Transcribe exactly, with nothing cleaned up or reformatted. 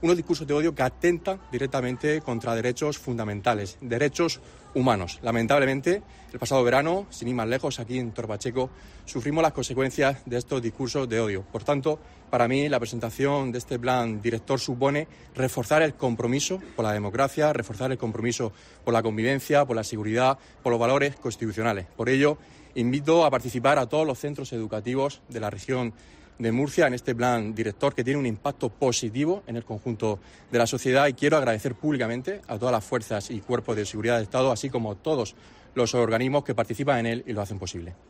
unos discursos de odio que atentan directamente contra derechos fundamentales, derechos humanos. Lamentablemente, el pasado verano, sin ir más lejos, aquí en Torre Pacheco, sufrimos las consecuencias de estos discursos de odio. Por tanto, para mí, la presentación de este plan director supone reforzar el compromiso por la democracia, reforzar el compromiso por la convivencia, por la seguridad, por los valores constitucionales. Por ello, invito a participar a todos los centros educativos de la región de Murcia en este plan director que tiene un impacto positivo en el conjunto de la sociedad, y quiero agradecer públicamente a todas las fuerzas y cuerpos de seguridad del Estado, así como a todos los organismos que participan en él y lo hacen posible.